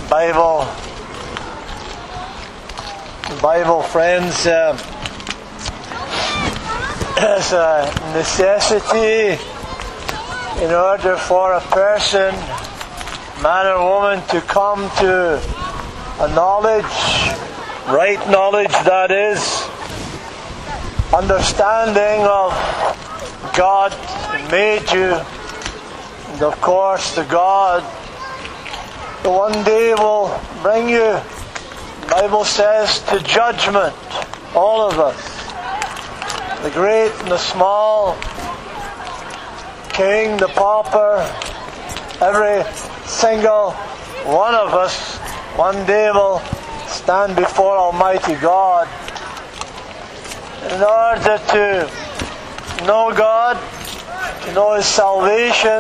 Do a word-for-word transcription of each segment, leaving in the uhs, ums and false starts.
Bible, Bible, friends, uh, is a necessity in order for a person, man or woman, to come to a knowledge, right knowledge that is, understanding of God who made you, and of course the God who one day will bring you, the Bible says, to judgment, all of us, the great and the small, king, the pauper, every single one of us one day will stand before Almighty God. In order to know God, to know His salvation,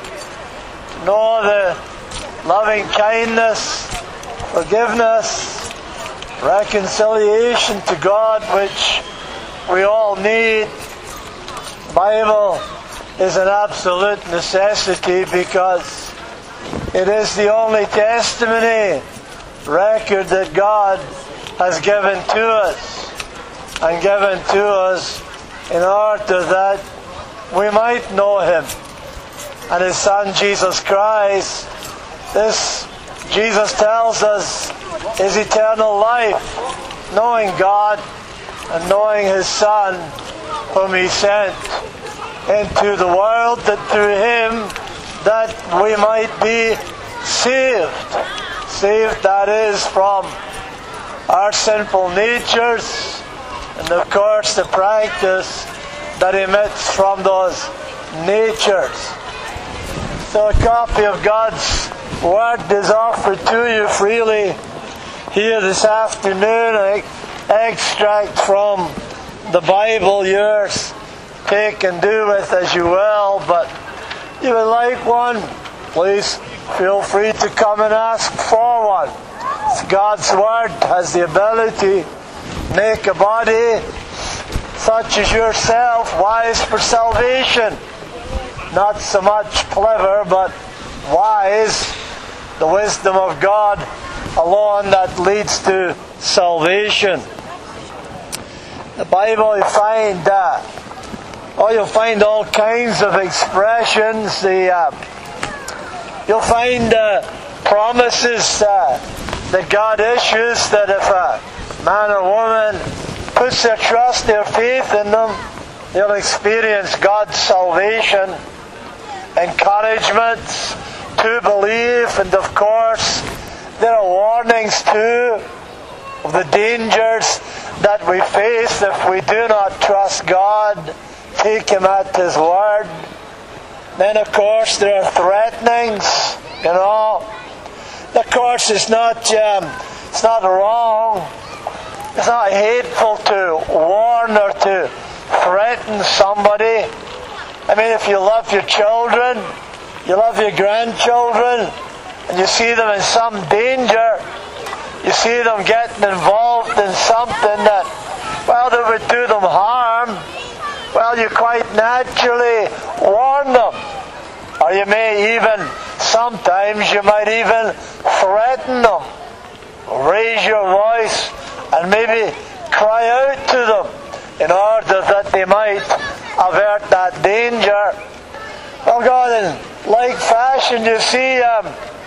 to know the loving kindness, forgiveness, reconciliation to God, which we all need, the Bible is an absolute necessity, because it is the only testimony, record that God has given to us, and given to us in order that we might know Him and His Son Jesus Christ. This, Jesus tells us, is eternal life, knowing God and knowing His Son whom He sent into the world, that through Him that we might be saved. Saved, that is, from our sinful natures, and of course the practice that emits from those natures. So a copy of God's Word is offered to you freely here this afternoon. An extract from the Bible, yours, take and do with as you will. But if you would like one, please feel free to come and ask for one. God's Word has the ability to make a body such as yourself wise for salvation. Not so much clever, but wise. The wisdom of God alone that leads to salvation. The Bible, you find uh, oh, you'll find all kinds of expressions. The uh, you'll find uh, promises uh, that God issues, that if a man or woman puts their trust, their faith in them, they'll experience God's salvation, encouragement to believe, and of course there are warnings too of the dangers that we face if we do not trust God, take Him at His word. Then of course there are threatenings, you know. Of course it's not um, it's not wrong, it's not hateful to warn or to threaten somebody. I mean, if you love your children, you love your grandchildren, and you see them in some danger, you see them getting involved in something that, well, that would do them harm, well, you quite naturally warn them. Or you may even, sometimes you might even threaten them. Raise your voice and maybe cry out to them in order that they might avert that danger. Well, God, in like fashion, you see, um,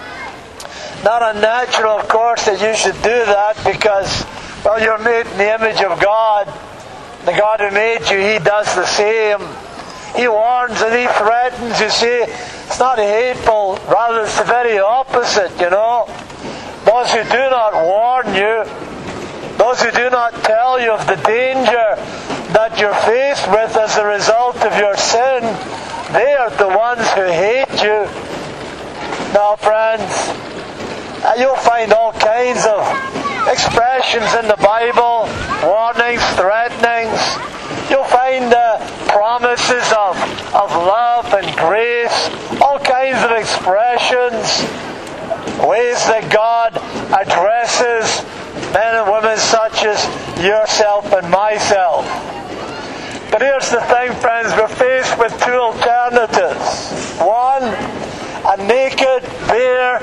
not unnatural, of course, that you should do that, because, well, you're made in the image of God. The God who made you, He does the same. He warns and He threatens. You see, it's not hateful, rather it's the very opposite, you know. Those who do not warn you, those who do not tell you of the danger that you're faced with as a result of your sin, they are the ones who hate you. Now, friends, you'll find all kinds of expressions in the Bible, warnings, threatenings. You'll find uh, promises of, of love and grace, all kinds of expressions, ways that God addresses men and women such as yourself and myself. But here's the thing, friends, we're faced with two alternatives. One, a naked, bare,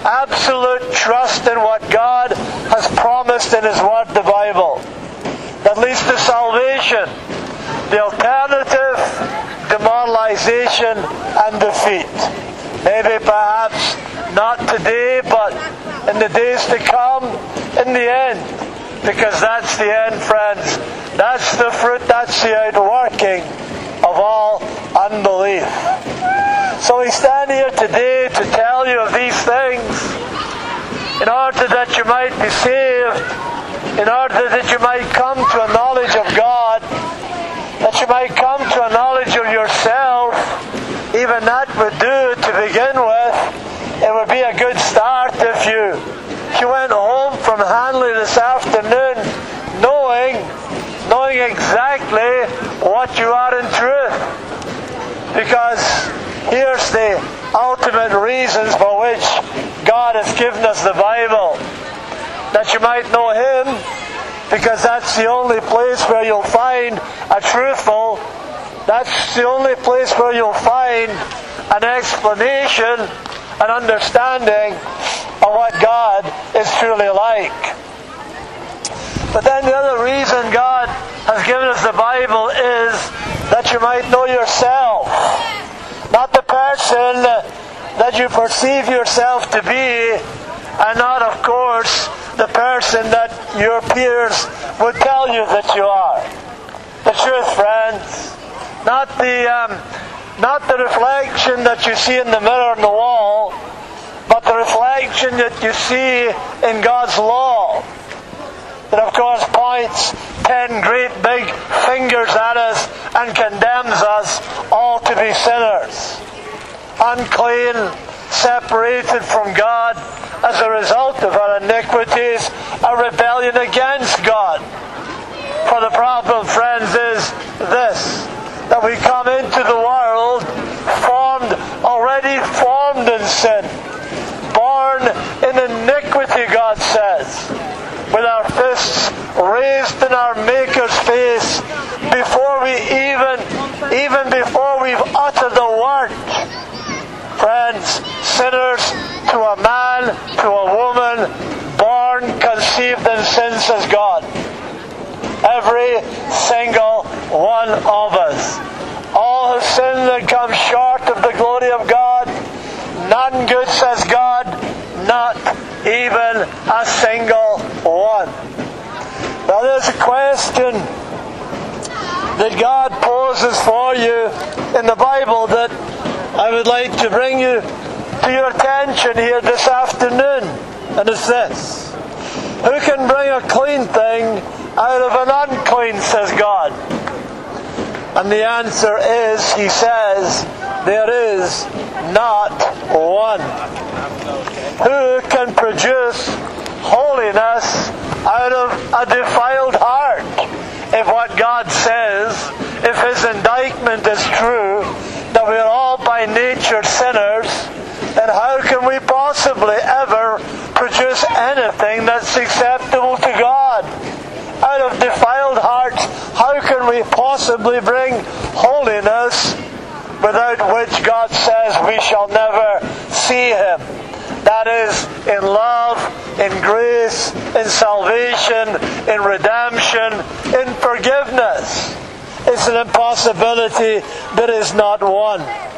absolute trust in what God has promised in His Word, the Bible, that leads to salvation. The alternative, demoralization and defeat. Maybe perhaps not today, but in the days to come, in the end. Because that's the end, friends. That's the fruit, that's the outworking of all unbelief. So we stand here today to tell you of these things in order that you might be saved, in order that you might come to a knowledge of God, that you might come to a knowledge of yourself. Even that would do to begin with. It would be a good start if you, if you went home from Hanley this afternoon knowing, knowing exactly what you are in truth. Because here's the ultimate reasons for which God has given us the Bible. That you might know Him, because that's the only place where you'll find a truthful, that's the only place where you'll find an explanation, an understanding of what God is truly like. But then the other reason God has given us the Bible is that you might know yourself. Not the person that you perceive yourself to be, and not, of course, the person that your peers would tell you that you are. The truth, friends. Not the, um, not the reflection that you see in the mirror on the wall, but the reflection that you see in God's law. That, of course, points ten great big fingers at us and condemns us all to be sinners. Unclean, separated from God as a result of our iniquities, a rebellion against God. For the problem, friends, is this, that we come into the world formed, already formed in sin, born in iniquity, God says, with our fists raised in our Maker's face before we even, even before we've uttered a word. Friends, sinners to a man, to a woman, born, conceived in sin, says God. Every single one of us. All have sinned and come short of the glory of God. None good, says God, not even a single one. Now there's a question that God poses for you in the Bible that I would like to bring you to your attention here this afternoon. And it's this. Who can bring a clean thing out of an unclean, says God? And the answer is, He says, there is not one. Who can produce holiness out of a defiled heart? If what God says, if His indictment is true, that we are all by nature sinners, then how can we possibly ever produce anything that's acceptable to God? Out of defiled hearts, how can we possibly bring holiness without which God says we shall never see Him? That is, in love, in grace, in salvation, in redemption, in forgiveness. It's an impossibility. There is not one.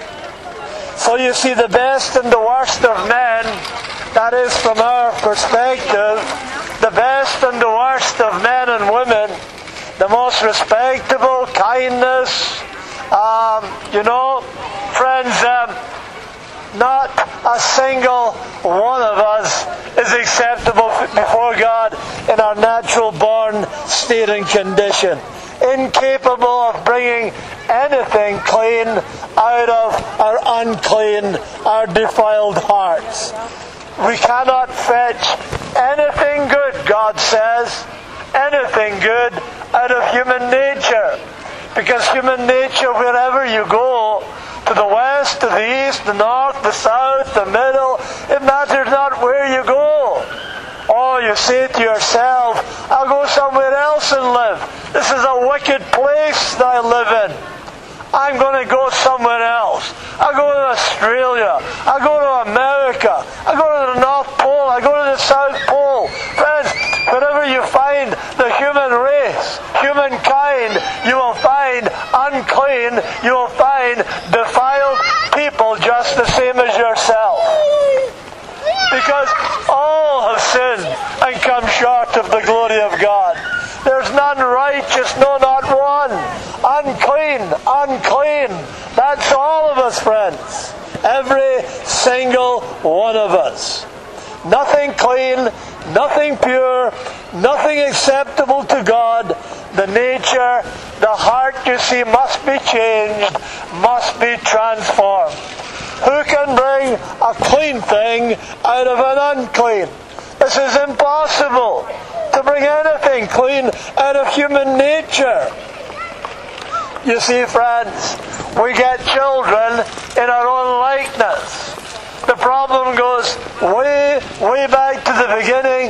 So you see, the best and the worst of men, that is from our perspective, the best and the worst of men and women, the most respectable, kindness, um, you know, friends, um, not a single one of us is acceptable before God in our natural born state and condition. Incapable of bringing anything clean out of our unclean, our defiled hearts. We cannot fetch anything good, God says, anything good out of human nature. Because human nature, wherever you go, to the west, to the east, the north, the south, the middle, it matters not where you go. Or you say to yourself, I'll go somewhere else and live. This is a wicked place that I live in. I'm going to go somewhere else. I'll go to Australia. I'll go to America. I'll go to the North then you'll find defiled people just the same as yourself. Because all have sinned and come short of the glory of God. There's none righteous, no, not one. Unclean, unclean. That's all of us, friends. Every single one of us. Nothing clean, nothing pure, nothing acceptable to God. The nature, the heart, you see, must be changed, must be transformed. Who can bring a clean thing out of an unclean? This is impossible, to bring anything clean out of human nature. You see, friends, we get children in our own likeness. The problem goes way, way back to the beginning,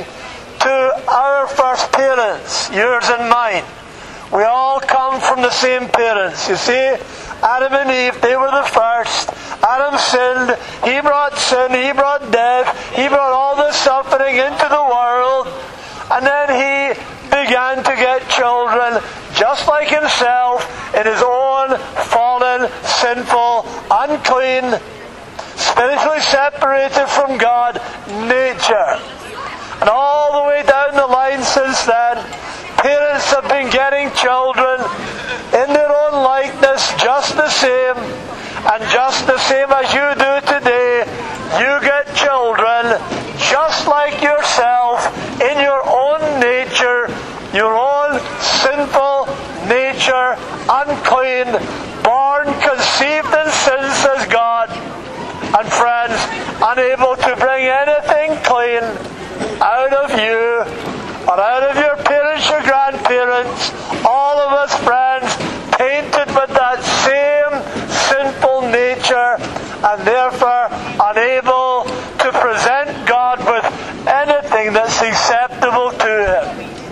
to our first parents, yours and mine. We all come from the same parents. You see, Adam and Eve, they were the first. Adam sinned. He brought sin. He brought death. He brought all the suffering into the world. And then he began to get children just like himself in his own fallen, sinful, unclean, spiritually separated from God nature. And all the way down the line since then, parents have been getting children in their own likeness, just the same, and just the same as you do today. You get children just like yourself, in your own nature, your own sinful nature, unclean, born, conceived in sin, says God. And friends, unable to bring anything clean out of you, or out of your parents, your grandparents, all of us, friends, painted with that same sinful nature, and therefore unable to present God with anything that's acceptable to Him.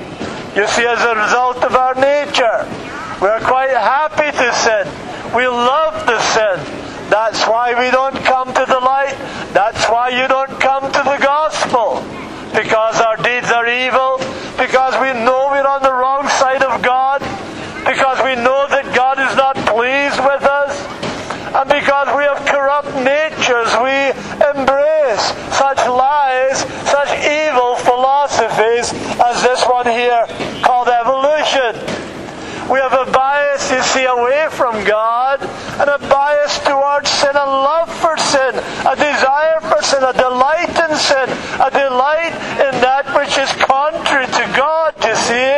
You see, as a result of our nature, we're quite happy to sin. We love to sin. That's why we don't come to the light. That's why you don't come to the gospel. Because our deeds are evil, because we know we're on the wrong side of God, because we know that God is not pleased with us, and because we have corrupt natures, we embrace such lies, such evil philosophies as this one here called evolution. We have a bias, you see, away from God, and a bias towards sin, a love for sin, a desire for sin, a delight in sin, a delight in that which is contrary to God, you see.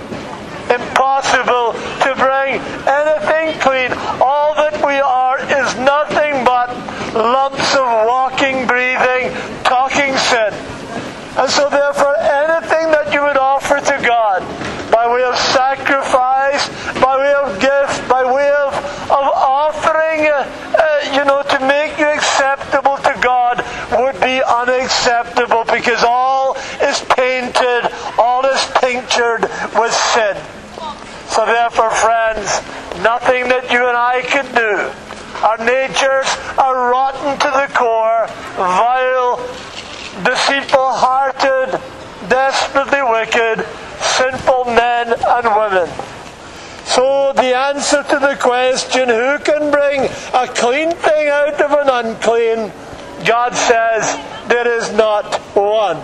Impossible to bring anything clean. All that we are is nothing but lumps of walking, breathing, talking sin. And so therefore anything that you would offer to God, by way of sacrifice, by way of gift, by way of, of offering, uh, uh, you know, to make you acceptable to God, would be unacceptable, because all is painted, all is tinctured with sin. So therefore, friends, nothing that you and I could do. Our natures are rotten to the core, vile, deceitful-hearted, desperately wicked, sinful men and women. So the answer to the question, who can bring a clean thing out of an unclean? God says, there is not one.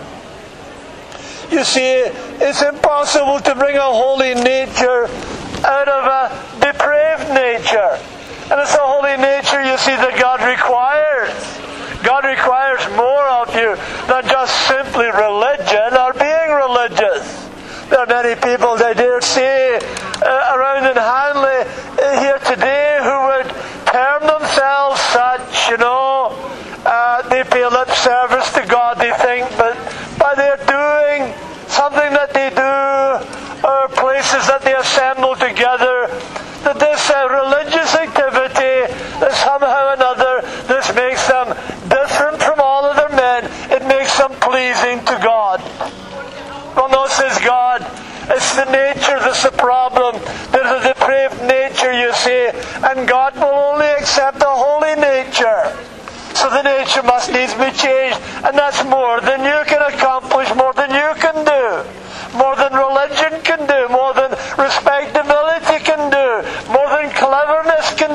You see, it's impossible to bring a holy nature out of a depraved nature. And it's a holy nature, you see, that God requires. God requires more of you than just simply religion or being religious. There are many people, I dare say, uh, around in Hanley uh, here today who would term themselves such, you know. Uh, they pay lip service to God, they think, but by their doing, something that they do, or places that they assemble together, that this uh, religious activity, that somehow or another, this makes them different from all other men. It makes them pleasing to God. Well, no, says God, it's the nature that's the problem. There's a depraved nature, you see, and God will only accept a holy nature. So the nature must needs be changed, and that's more than you can accomplish, more than you can do, more than religion can do, more than respectability can do, more than cleverness can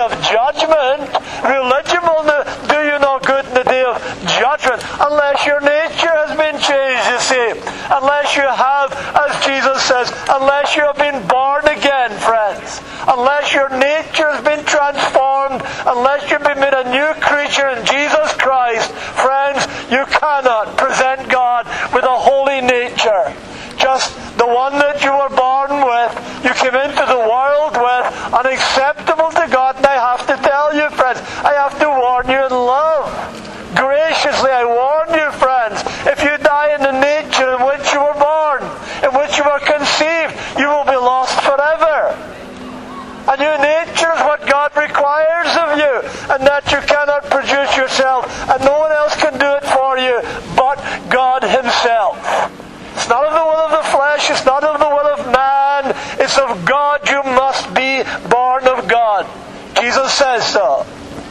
of judgment. Religion will do you no good in the day of judgment unless your nature has been changed, you see. Unless you have, as Jesus says, unless you have been born again, friends. Unless your nature has been transformed, unless you've been made a new creature in Jesus Christ, friends, you cannot present God with a holy nature. Just the one that you were born with, you came into the world with, unacceptable to God. And I have to tell you, friends, I have to warn you in love. Graciously, I warn you, friends, if you die in the nature in which you were born, in which you were conceived, you will be lost forever. A new nature is what God requires of you, and that you cannot produce yourself, and no one else can do it for you but God Himself. It's not of the will of the flesh, it's not of the will of man, it's of God. You must be born of God. Jesus says so.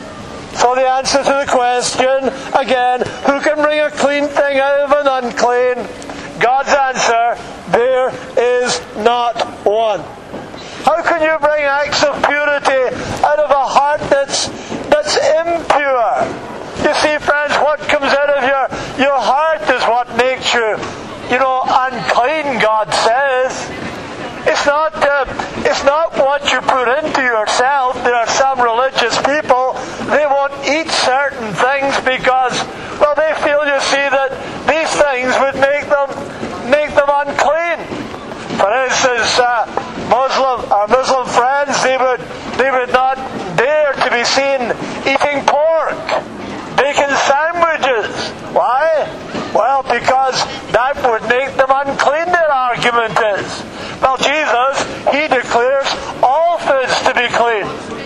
So the answer to the question, again, who can bring a clean thing out of an unclean? God's answer, there is not one. How can you bring acts of purity out of a heart that's, that's impure? You see, friends, what comes out of your, your heart is what makes you, you know, unclean, God says. It's not, uh, it's not what you put into yourself. There are some religious people, they won't eat certain things because, well, they feel, you see, that these things would make them, make them unclean. For instance, uh, Muslim, our Muslim friends, they would, they would not dare to be seen eating pork, bacon sandwiches. Why? Well, because that would make them unclean, their argument is. Well, Jesus, He declares all foods to be clean.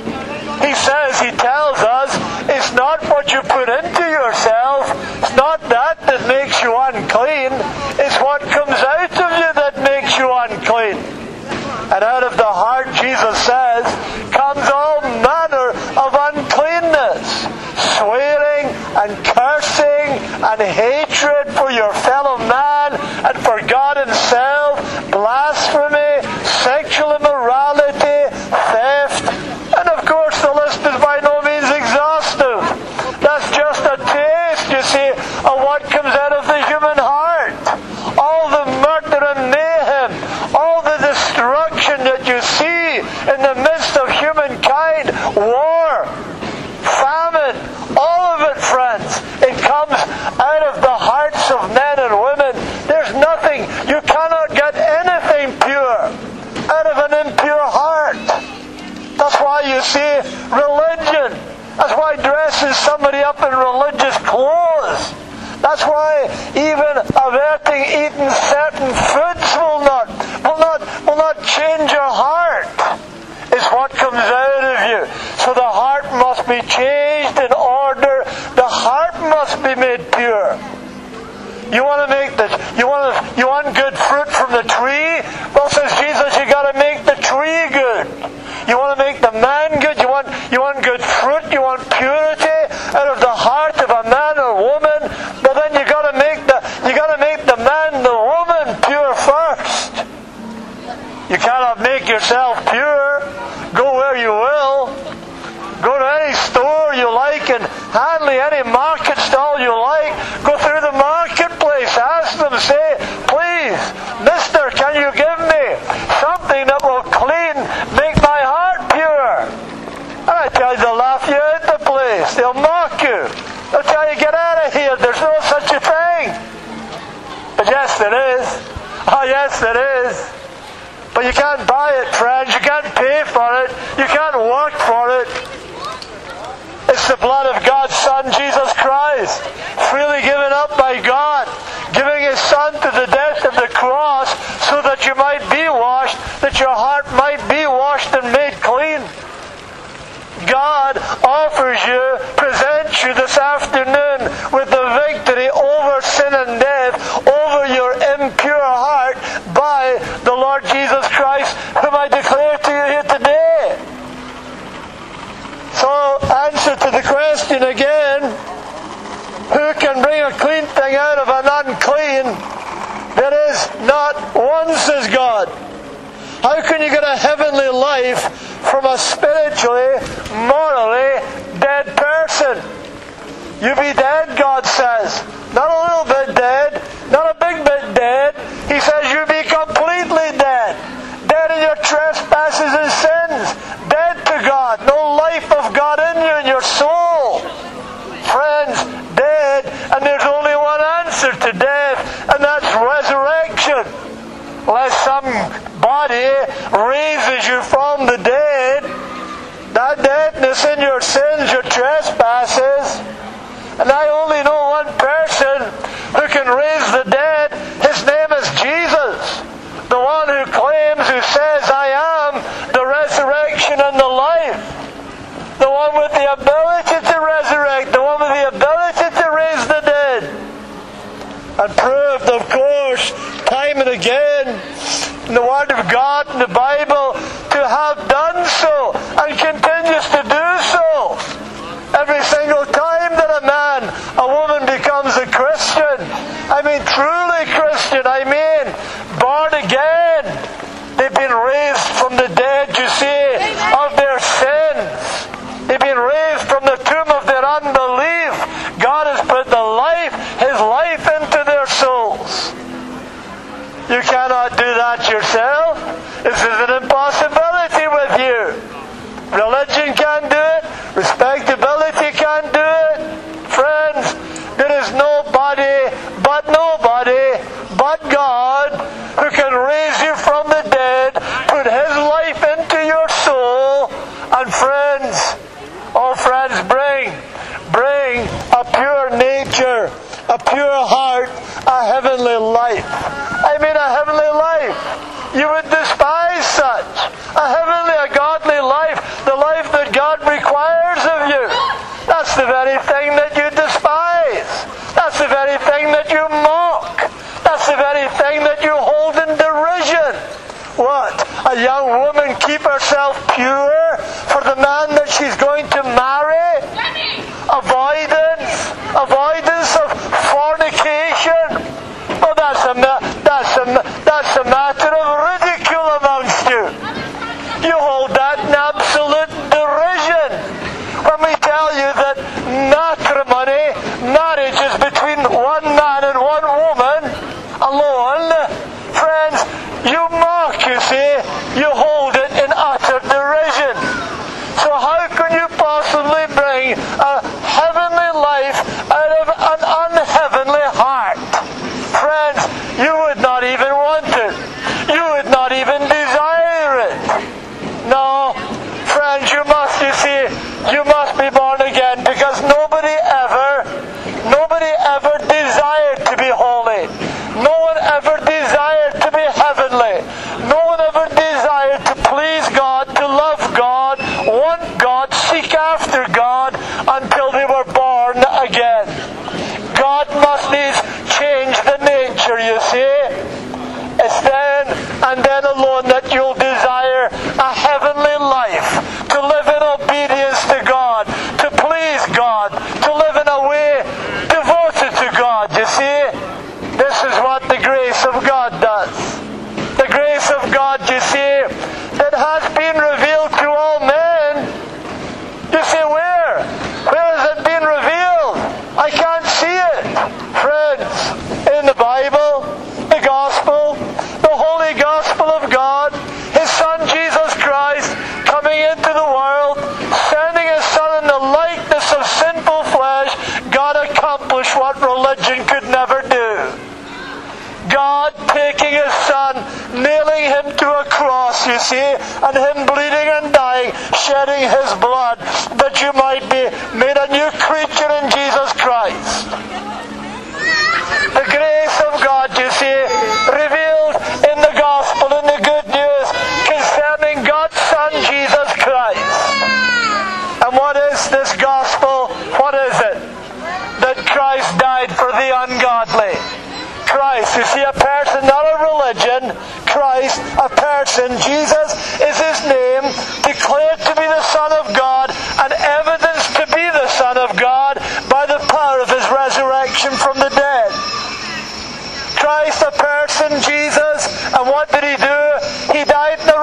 He says, He tells us, it's not what you put into yourself, it's not that that makes you unclean, it's what comes out of you that makes you unclean. And out of the heart, Jesus says, comes all manner of uncleanness, swearing and cursing and hatred for your fellow man and for God Himself, blasphemy, sexual immorality, theft, and of course the list is by no means exhaustive. That's just a taste, you see, of what comes out of the human heart. All the murder and mayhem, all the destruction that you see in the midst of humankind, war, famine, all of it, friends, it comes out of the hearts of men and women. There's nothing, you cannot get anything pure out of an impure heart. That's why you see religion. That's why dressing somebody up in religious clothes. That's why even averting eating certain foods will not, will not, will not change your heart. It's what comes out of you. So the heart must be changed in order. The heart must be made pure. You want to make the, you want to, you want good fruit from the tree? Well, says Jesus, you got to make the tree good. You want to make the man good? You want, you want good fruit? You want purity out of the heart of a man or woman? Well, then you got to make the, you got to make the man, the woman pure first. You cannot make yourself pure. Go where you will. Go to any store you like and handle any market stall you like. Go through the marketplace. Ask them, say, please, mister, can you give me something that will clean, make my heart pure? And I tell you, they'll laugh you out the place. They'll mock you. They'll tell you, get out of here. There's no such a thing. But yes, there is. Oh, yes, there is. But you can't buy it, friends. You can't pay for it. You can't work for it. It's the blood of God's Son, Jesus Christ, freely given up by God, giving His Son to the death of the cross so that you might be washed, that your heart might be washed and made clean. God offers you, presents you this afternoon with the victory over sin and death, over your impure heart by the Lord Jesus Christ, whom I declare to you here today. So, answer to the question again, who can bring a clean thing out of an unclean? There is not one, says God. How can you get a heavenly life from a spiritually, morally dead person? You be dead, God says. Not a little bit dead, not a big bit dead. He says you be completely dead. Dead in your trespasses and sins. Dead to God. No life of God in you, in your soul. Friends, dead, and there's only one answer to death, and that's resurrection. Unless somebody raises you from the dead, that deadness in your sins, your trespasses. And I only know one person who can raise the dead. His name is Jesus. The one who claims, who says, I am the resurrection and the life. The one with the ability to resurrect. The one with the ability to raise the dead. And proved, of course, time and again, in the Word of God, in the Bible, to have done so, and continues to do so. Every single time that a man, a woman becomes a Christian, I mean truly Christian, I mean born again, they've been raised from the dead, you see, of their sins. They've been raised from the tomb of their unbelief. God has put the life, His life into their souls. You cannot do that yourself. This is an impossibility with you. Religion can't do it. Respectability can't do it. Friends, there is nobody but nobody but God who can raise you from the dead, put His life into your soul, and friends, oh friends, bring, bring a pure nature, a pure heart, a heavenly life. I mean a heavenly life. You would despise such. A heavenly, a godly life. The life that God requires of you. That's the very thing that you despise. That's the very thing that you mock. That's the very thing that you hold in derision. What? A young woman keep herself pure for the man that she's going to marry? Avoidance. Avoidance of fornication. Oh, that's a, that's a, that's a matter of ridicule amongst you. You hold that in absolute derision. When we tell you that matrimony, marriage is between one man and one woman alone, friends, you mock, you see, you hold it in utter derision. So how can you possibly bring a heavenly life out of an unheavenly heart? Friends, you would not even want it. You would not even desire it. No, friends, you must, you see, you must be born again, because nobody ever, nobody ever desired to be holy. No one ever desired to be heavenly. No one ever desired to please God, to love God, want God, seek after God, until they were born again. God must needs change the nature, you see. It's then and then alone that you'll desire a heavenly life, to live in obedience to God, to please God, to live in a way devoted to God, you see. This is what the grace of God does. The grace of God, you see, that has been revealed to all men. You say, where? Where has it been revealed? I can't see it. Friends, in the Bible, the Gospel, the Holy Gospel of God, His Son Jesus Christ coming into the world, sending His Son in the likeness of sinful flesh, God accomplished what religion could never do. God taking His Son, nailing Him to a cross, you see, and Him bleeding and dying, shedding His blood, that you might be made a new creature in Jesus Christ. The grace of God, you see, revealed in the Gospel, in the good news, concerning God's Son, Jesus Christ. And what is this Gospel? What is it? That Christ died for the ungodly. Christ, you see, a person, not a religion. Christ, a person. Jesus is His name, declared to be the Son of God, and evidenced to be the Son of God by the power of His resurrection from the dead. Christ, a person, Jesus, and what did He do? He died in the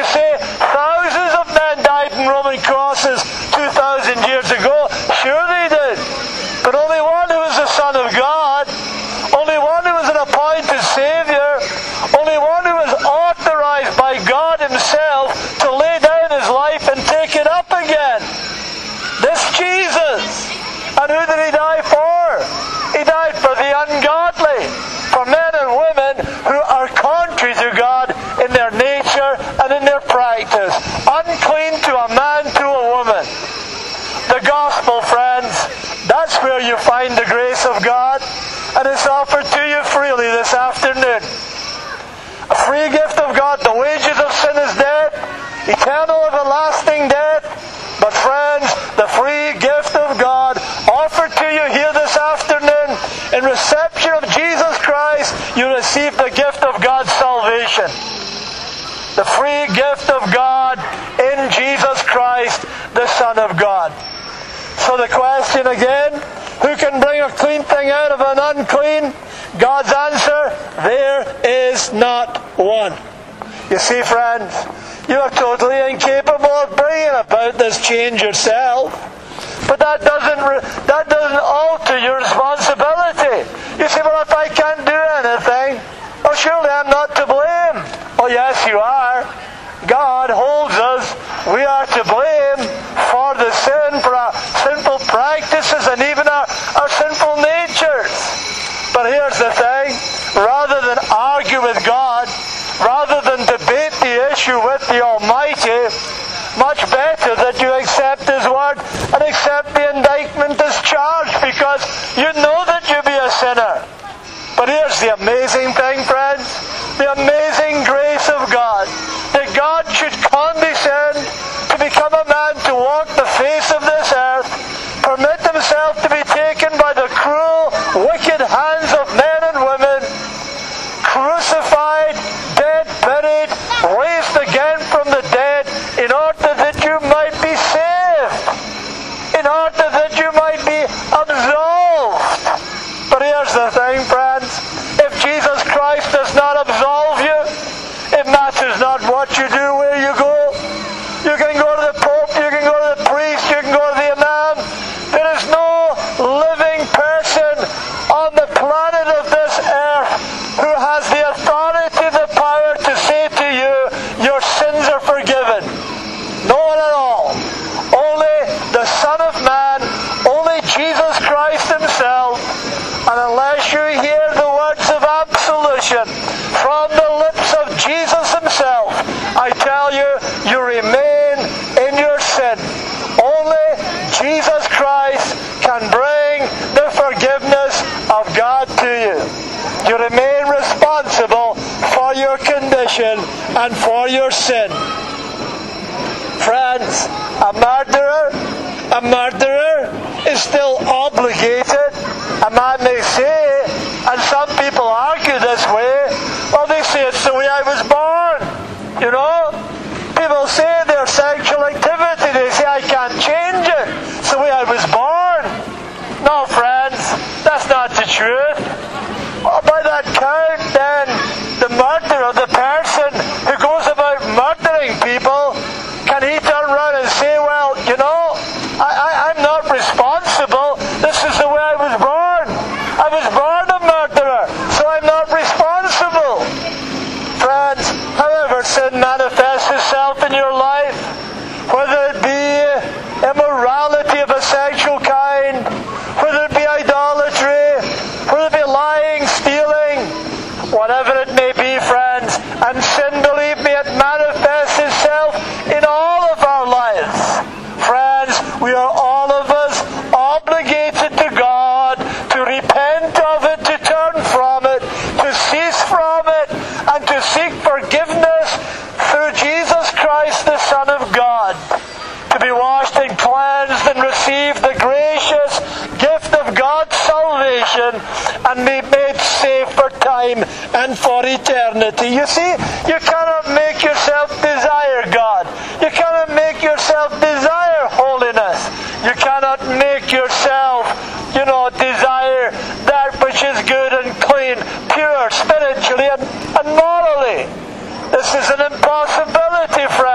say thousands of men died in Roman crosses two thousand years ago. Sure they did. But only one who was the Son of God, only one who was an appointed Savior, only one who was authorized by God Himself to lay down His life and take it up again. This Jesus. And who did He die for? He died for the ungodly, for men and women who are contrary to God in their nature and in their practice. Unclean to a man, to a woman. The gospel, friends, that's where you find the grace of God, and it's offered to you freely this afternoon. A free gift of God. The wages of sin is death, eternal everlasting death. But friends, the free gift of God offered to you here this afternoon, in reception of Jesus Christ, you receive the gift of God's salvation. The free gift of God in Jesus Christ, the Son of God. So the question again, who can bring a clean thing out of an unclean? God's answer, there is not one. You see, friends, you are totally incapable of bringing about this change yourself. But that doesn't that doesn't alter your responsibility. You say, well, if I can't do anything, well, surely I'm not to blame. Oh, yes, you are. God holds us. We are to blame for the sin, for our sinful practices, and even our, our sinful natures. But here's the thing. Rather than argue with God, rather than debate the issue with the Almighty, much better that you accept His Word and accept the indictment as charged, because you know that you be a sinner. But here's the amazing thing, friends. The amazing grace of God. That God should condescend to become a man to walk the face of this earth, permit Himself to be taken by the cruel, wicked hands of men and women, crucified, dead, buried, raised again from the dead, in order that you might be saved, in order that you might be absolved. But here's the thing, friends. If Jesus Christ does not absolve you, it matters not what you do, where you go. You can go to the Pope, you can go to the priest, you can go to the Imam. There is no living person on the planet of this earth who has the authority, the power to say to you, your sins are forgiven. No one at all. Only the Son of Man, only Jesus Christ Himself. And unless you hear the words of absolution from the lips of Jesus Himself, I tell you, you remain in your sin. Only Jesus Christ can bring the forgiveness of God to you. You remain responsible for your condition and for your sin. Friends, a murderer, a murderer is still obligated. A man may say, and some people argue this way, well, they say it's the way I was born. You know? People say their sexual activity, they say I can't change it. It's the way I was born. No, friends, that's not the truth. Well, by that count, then, the murderer, the person who goes about murdering people, can he turn around and say, well, you know, I, I, I'm not responsible. This is the way I was born. I was born a murderer, so I'm not responsible. Friends, however sin manifests itself in your life, whether it be immorality of a sexual kind, whether it be idolatry, whether it be lying, stealing, whatever it may be, friends, and sin, believe me, it manifests itself in all of our lives. Friends, we are all of us obligated to God to repent of it, to turn from it, to cease from it, and to seek forgiveness through Jesus Christ, the Son of God. To be washed and cleansed and receive the gracious gift of God's salvation and be made safe for time and for eternity. You see, you cannot make yourself desire God. You cannot make yourself desire holiness. You cannot make yourself, you know, desire that which is good and clean, pure, spiritually and, and morally. This is an impossibility, friends.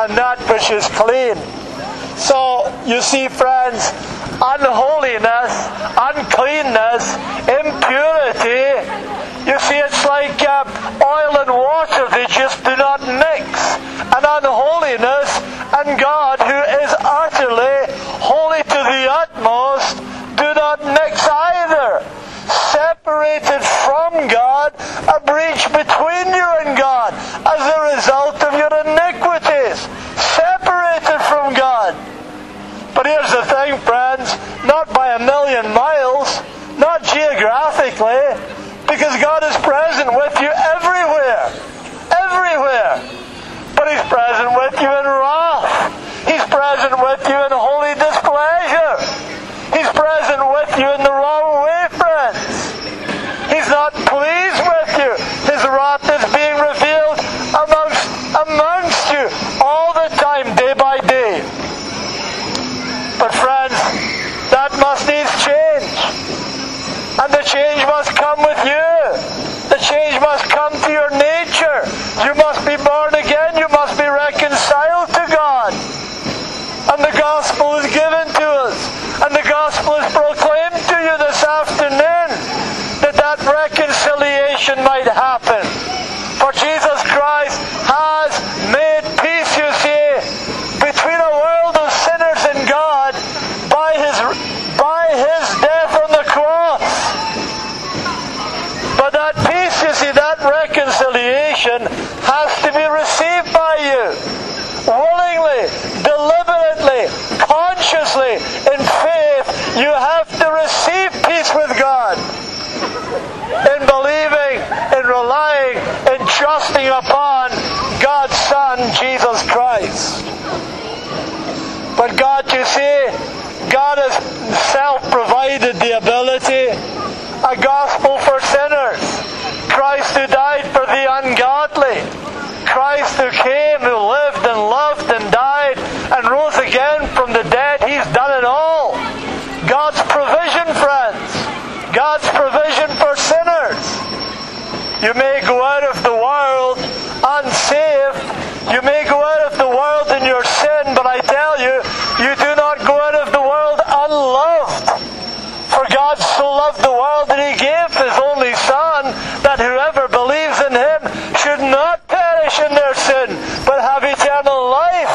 on that which is clean. So, you see, friends, unholiness, uncleanness, impurity, you see, it's like uh, oil and water. They just do not mix. And unholiness and God, who is utterly holy to the utmost, do not mix either. Separated from God, a breach between you and God as a result of your iniquities. Separated from God. But here's the thing, friends, not by a million miles, not geographically, because God is present with you everywhere. Everywhere. But He's present with you in wrath. He's present with you in holy displeasure. He's present with you in the wrong way, friends. He's not pleased with you. His wrath is being revealed amongst, amongst you all the time, day by day. But friends, that must needs change. And the change must come with you. The change must come to your nature. You must be born again. You must be reconciled to God. And the gospel is given to us. And the gospel is proclaimed to you this afternoon, that that reconciliation might happen. For Jesus Christ has made peace, you see, between a world of sinners and God by His, by His death on the cross. But that peace, you see, that reconciliation has to be received by you. Willingly, deliberately, consciously, in faith, you have to receive peace with God. In believing, in relying, in trusting upon God's Son, Jesus Christ. But God, you see, God has self-provided the ability, a gospel for sinners. Christ who died for the ungodly. Christ who came, who lived and loved and died and rose again from the dead. He's done it all. God's provision, friends. God's provision for sinners. You may go out of the world unsaved. You may go out of the world in your sin, but I tell you, you do not go out of the world unloved. For God so loved the world that He gave His only Son, that whoever believes in Him should not perish in their sin, but have eternal life.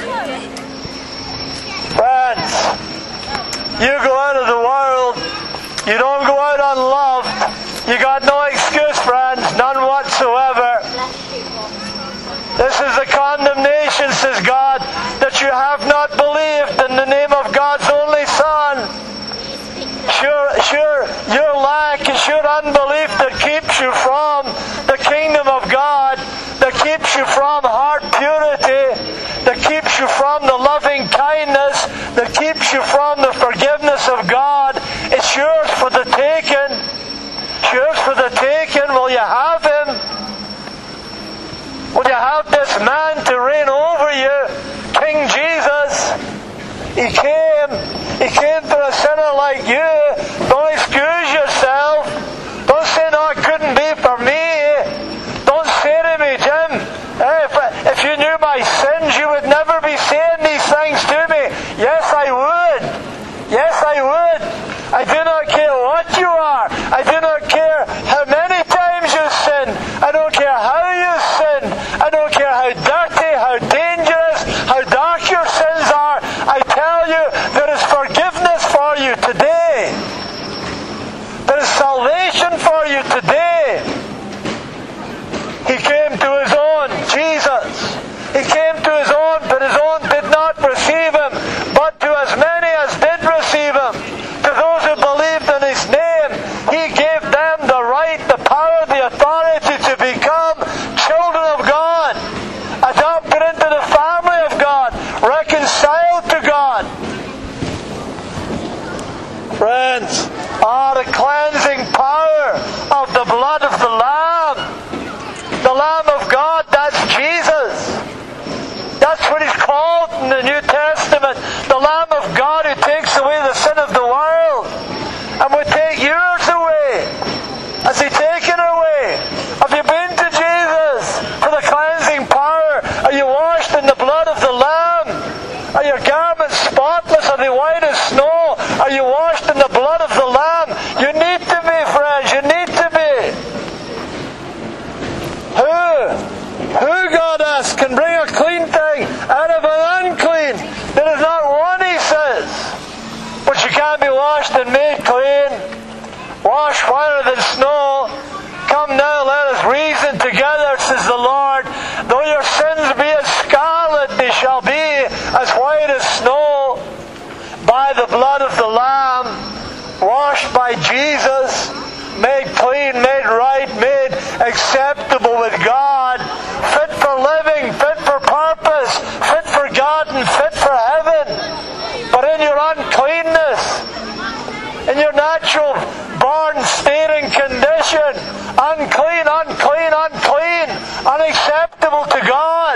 Friends, you go out of the world, you don't go out unloved. You got no excuse, friends, none whatsoever. This is the condemnation, says God, that you have not believed in the name of God's only Son. Sure, sure, your lack is your unbelief that keeps you from the kingdom of God, that keeps you from heart purity, that keeps you from the loving kindness, that keeps you from the forgiveness of God. It's yours for the taking. It's yours for the taking. Will you have Him? Will you have this man to reign over you? King Jesus. He came. He came for a sinner like you. Don't excuse yourself. Don't say, no, it couldn't be for me. Don't say to me, Jim, hey, if, if you knew my sins, you would never be saying these things to me. Yes, I would. Yes, I would. I do not care what you are. I do not care how many times you sin. I don't care how you sin. I don't care how dirty, how dangerous, how dark your sins are. I tell you, there is forgiveness for you today. There is salvation for you today. He came to His own, Jesus. He came to His own, but His own did not receive Him. But to as many as did receive Him, to those who believed in His name, He gave them the right, the power, the authority to become children of God, adopted into the family of God, reconciled to God. Friends, ah, the cleansing power of the blood of the Lamb. The Lamb of God, that's Jesus. That's what He's called in the New Testament. The Lamb of God who takes away the sin of the world and will take yours away. Has He taken away? Have you been to Jesus for the cleansing power? Are you washed in the blood of the you washed in the blood of the Lamb? You need to be, friends. You need to be. Who? Who, God asks, can bring a clean thing out of an unclean? There is not one, he says. But you can't be washed and made clean. Washed whiter than snow. Come now, let us reason together, says the Lord. Though your sins be as scarlet, they shall be as white as snow. By the blood of the Lamb, washed by Jesus, made clean, made right, made acceptable with God, fit for living, fit for purpose, fit for God and fit for heaven. But in your uncleanness, in your natural born state and condition, unclean, unclean, unclean, unacceptable to God.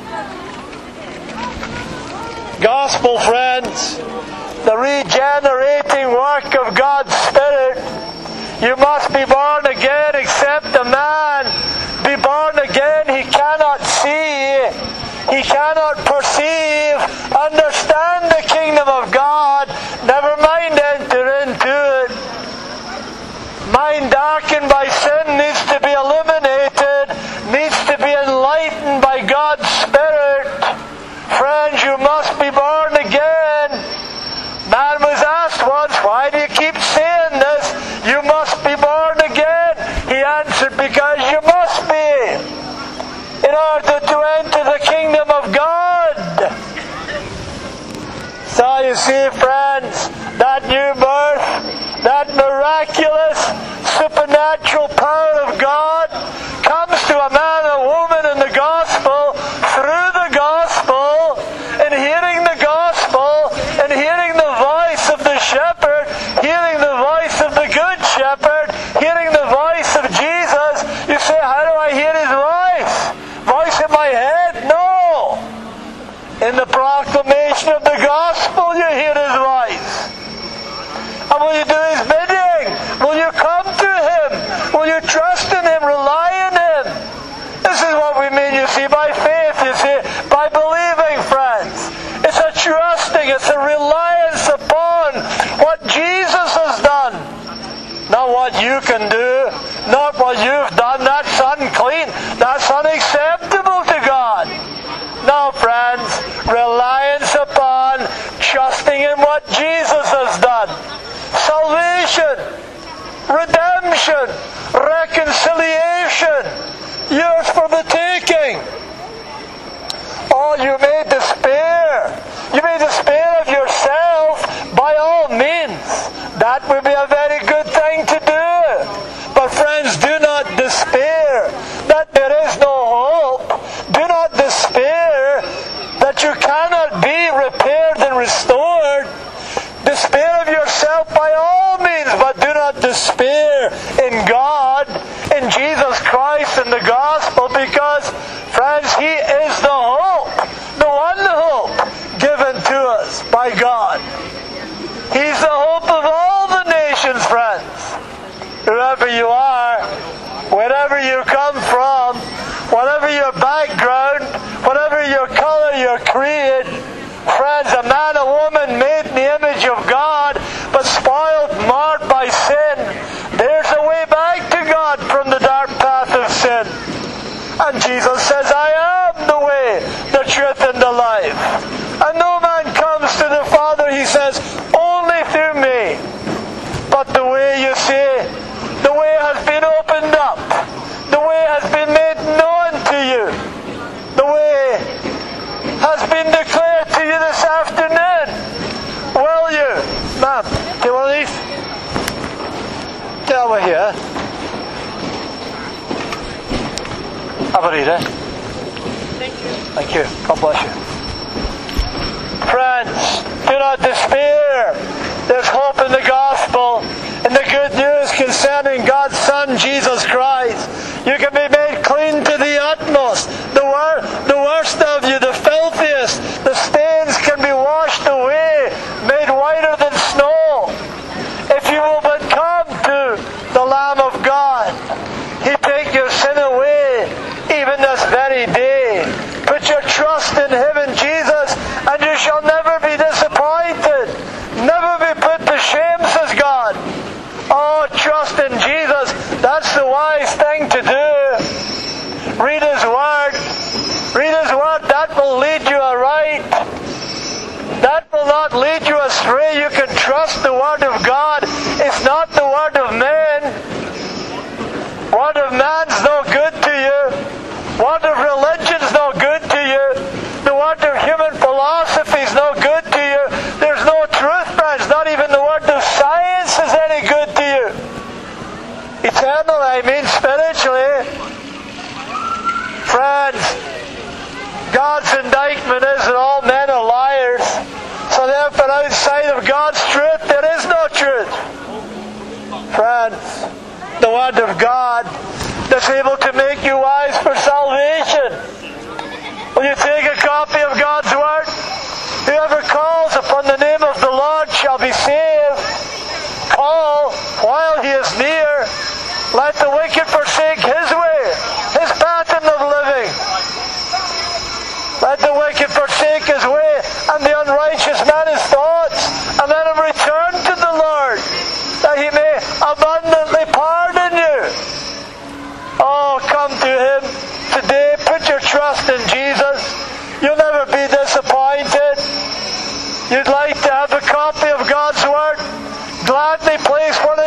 Gospel, friends, the regenerating work of God's Spirit. You must be born again, except a man be born again. He cannot see, he cannot perceive, understand the kingdom of God, never mind enter into it. Mind darkened by sin needs to be eliminated, needs to be enlightened by God's Spirit. Friends, you must be born again. Man was asked once, why do you keep saying this? You must be born again. He answered, because you must be, in order to enter the kingdom of God. So you see, friends, that new birth, that miraculous, supernatural power of God comes to a man and woman in the gospel, through the gospel, and hearing the gospel, and hearing the voice of the shepherd, hearing the voice of the good shepherd, hearing the voice of Jesus. You say, how do I hear his voice? Voice in my head? No! In the proclamation of the gospel you hear his voice. And will you do his bidding? Will you come to him? Will you trust in him, rely on him? This is what we mean, you see, by faith, you see, by believing, friends. It's a trusting, it's a reliance upon what Jesus has done. Not what you can do, not what you've done. That's unclean. That's unacceptable to God. No, friends, reliance upon, trusting in what Jesus has done. Salvation, redemption, reconciliation, yours for the taking. Oh, you may despair. You may despair of yourself, by all means. That would be a very good thing to do. But friends, do not despair that there is no hope. Do not despair that you cannot be repaired and restored. Despair of yourself by all means, but do not despair in God, in Jesus Christ, in the gospel, because, friends, he is the hope, the one hope given to us by God. He's the hope of all the nations, friends. Whoever you are, wherever you come from, whatever your background, whatever your color, your creed, friends, a man or woman made in the image of God, but spoiled, marred by sin. There's a way back to God from the dark path of sin. And Jesus says, I am the way, the truth, and the life. And no man comes to the Father, he says, only through me. But the way, you see, the way has been opened up. The way has been made known to you. The way has been declared to you this afternoon. Will you? Ma'am, do you want these? Get over here. Have a read, eh? Thank you. Thank you. God bless you. Friends, do not despair. There's hope in the gospel, in the good news concerning God's Son, Jesus Christ. You can be made clean to the utmost. The, wor- the worst of you, the filthiest, the stains can be washed away, made whiter than snow. If you will but come to the Lamb of God, He take your sin away, even this very day. Put your trust in Him, in Jesus, and you shall never be disappointed. Never be put to trust in Jesus. That's the wise thing to do. Read His Word. Read His Word. That will lead you aright. That will not lead you astray. You can trust the Word of God. It's not the Word of man. Word of man's no good to you. Word of religion's no good to you. The word of human philosophy's no good to you. There's no truth, friends. Not even the word of science is any good to you. Eternal, I mean spiritually. Friends, God's indictment is that all men are liars. So therefore, outside of God's truth, there is no truth. Friends, the Word of God that's able to make you wise for salvation. Will you take a copy of God's Word? Whoever calls upon the name of the Lord shall be saved. Call while He is near. Let the wicked forsake his way, his pattern of living. Let the wicked forsake his way, and the unrighteous man his thoughts, and let him return to the Lord, that He may abundantly pardon you. Oh, come to Him today. Put your trust in Jesus. You'll never be disappointed. You'd like to have a copy of God's Word? Gladly place one